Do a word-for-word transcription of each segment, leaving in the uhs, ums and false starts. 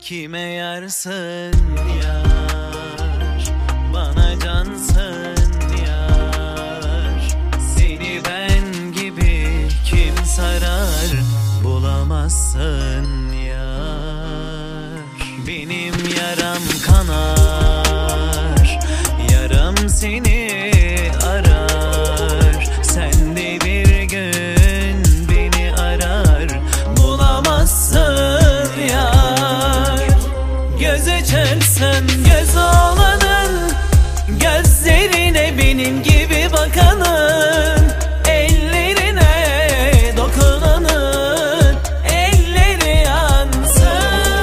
Kime yarsın yar, bana cansın yar. Seni ben gibi kim sarar, bulamazsın yar. Benim yaram kanar, yaram seni arar. Sen de bir gün beni arar, bulamazsın yar. Göz açarsan göz olanın, gözlerine benim gibi bakanın, ellerine dokunanın elleri yansın.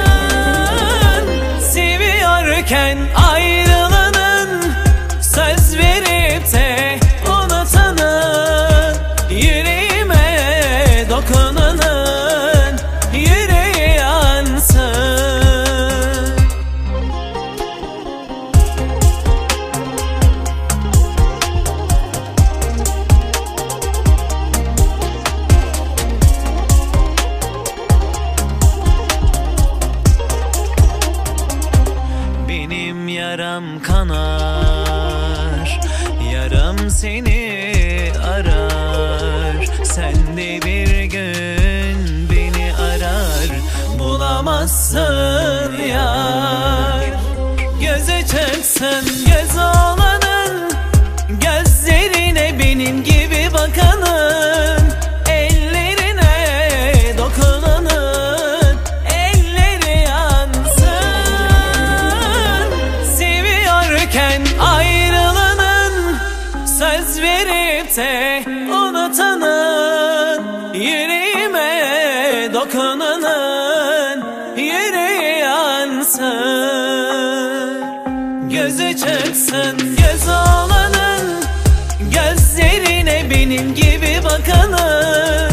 Seviyorken ayrılanın, söz verip de unutanın, yüreğime dokunanın yüreği yansın. Benim yaram kanar, yaram seni arar. Sen de bir gün beni arar, bulamazsın yar. Göze çıksın göz olanın, gözlerine benim gibi bakanın, ellerine dokunanın elleri yansın. Seviyorken ayrılanın, söz verip de unutanın, yüreğime dokunanın yüreği yansın. Gözü çıksın göz olanın, gözlerine benim gibi bakanın,